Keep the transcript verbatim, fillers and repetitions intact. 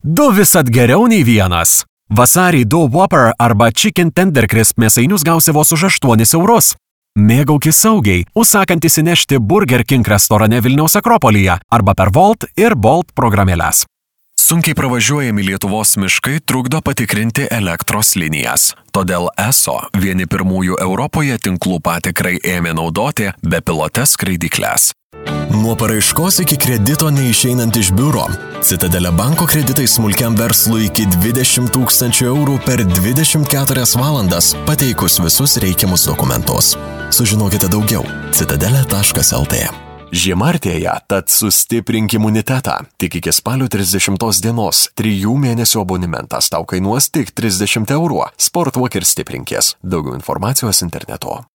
Du visad geriau nei vienas. Vasarį du Whopper arba Chicken Tender Crisp mėsainius gausi vos už aštuonis eurus. Mėgaukis saugiai, užsakant įsinešti Burger King restorane Vilniaus Akropolyje arba per Volt ir Bolt programėles. Sunkiai pravažiuojami Lietuvos miškai trukdo patikrinti elektros linijas. Todėl E S O vieni pirmųjų Europoje tinklų patikrai ėmė naudoti bepilotes skraidyklės. Nuo paraiškos iki kredito neišeinant iš biuro. Citadele banko kreditai smulkiam verslui iki dvidešimt tūkstančių eurų per dvidešimt keturias valandas, pateikus visus reikiamus dokumentus. Sužinokite daugiau citadele taškas el tė. Žiema artėja, tad sustiprink imunitetą. Tik iki spalio trisdešimtos dienos trijų mėnesių abonementas tau kainuos tik trisdešimt eurų. Sportuok ir stiprinkis. Daugiau informacijos internetu.